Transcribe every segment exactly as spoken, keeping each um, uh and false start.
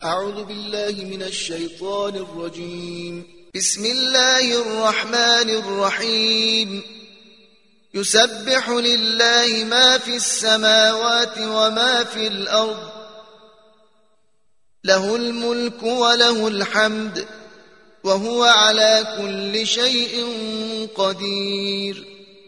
أعوذ بالله من الشيطان الرجيم. بسم الله الرحمن الرحيم. يسبح لله ما في السماوات وما في الأرض، له الملك وله الحمد، وهو على كل شيء قدير.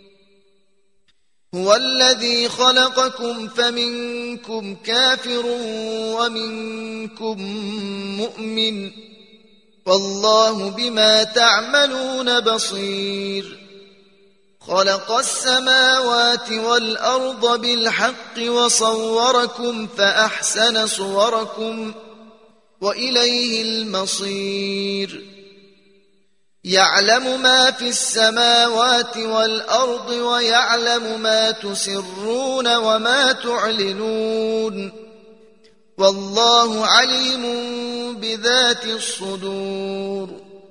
هو الذي خلقكم فمنكم كافر ومنكم مؤمن، والله بما تعملون بصير. خلق السماوات والأرض بالحق وصوركم فأحسن صوركم وإليه المصير. يعلم ما في السماوات والأرض ويعلم ما تسرون وما تعلنون، والله عليم بذات الصدور.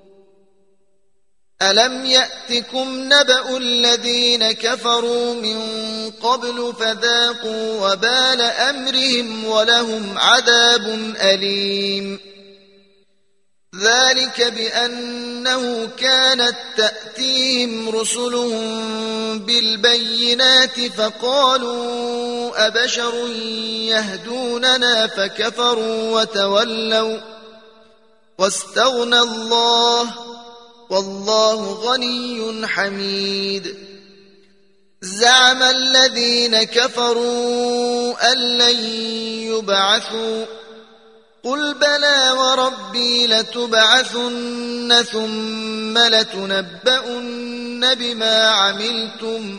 ألم يأتكم نبأ الذين كفروا من قبل فذاقوا وبال أمرهم ولهم عذاب أليم. ذلك بأنه كانت تأتيهم رسلهم بالبينات فقالوا أبشر يهدوننا فكفروا وتولوا واستغنى الله، والله غني حميد. زعم الذين كفروا أن لن يبعثوا، قل بلى وربي لتبعثن ثم لتنبؤن بما عملتم،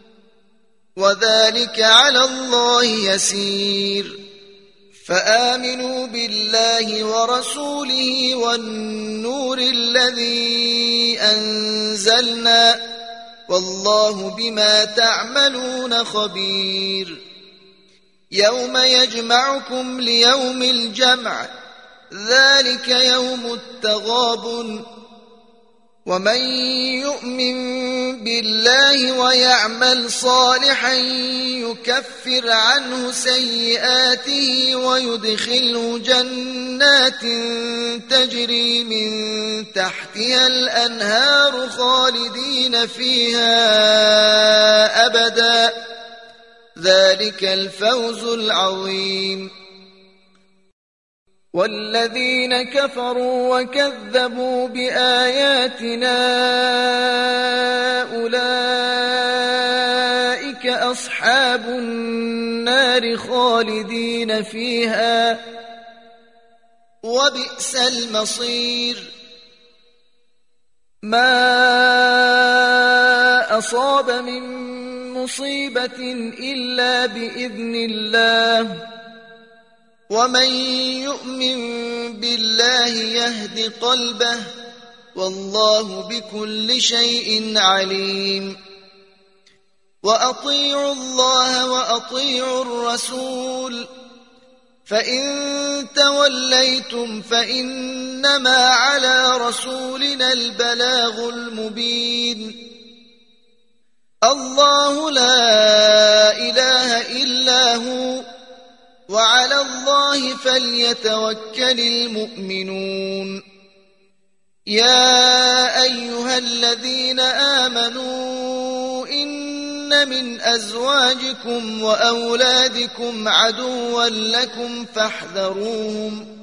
وذلك على الله يسير. فآمنوا بالله ورسوله والنور الذي أنزلنا، والله بما تعملون خبير. يوم يجمعكم ليوم الجمع، ذلك يوم التغابن. ومن يؤمن بالله ويعمل صالحا يكفر عنه سيئاته ويدخله جنات تجري من تحتها الأنهار خالدين فيها أبدا، ذلك الفوز العظيم. والذين كفروا وكذبوا بآياتنا أولئك أصحاب النار خالدين فيها، وبئس المصير. ما أصاب من مصيبة إلا بإذن الله، ومن يؤمن بالله يهد قلبه، والله بكل شيء عليم. وأطيعوا الله وأطيعوا الرسول، فإن توليتم فإنما على رسولنا البلاغ المبين. الله لا إله إلا هو، وعلى الله فليتوكل المؤمنون. يا أيها الذين آمنوا إن من أزواجكم وأولادكم عدوا لكم فاحذروهم،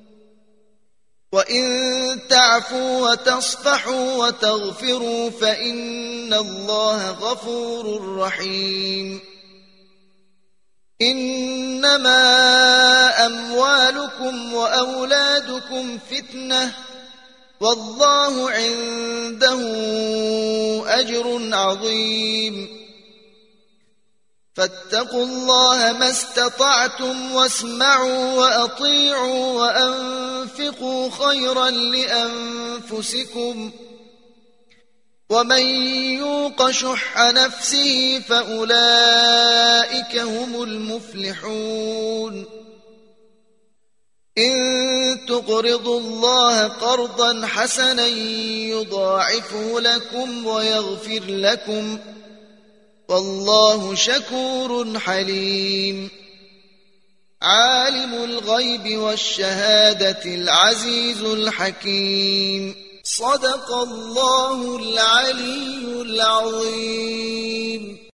وإن تعفوا وتصفحوا وتغفروا فإن الله غفور رحيم. إنما أموالكم وأولادكم فتنة، والله عنده أجر عظيم. فاتقوا الله ما استطعتم واسمعوا وأطيعوا وأنفقوا خيرا لأنفسكم، ومن يوق شح نفسه فأولئك هم المفلحون. إن تقرضوا الله قرضا حسنا يضاعفه لكم ويغفر لكم، والله شكور حليم. عالم الغيب والشهادة العزيز الحكيم. صدق الله العلي العظيم.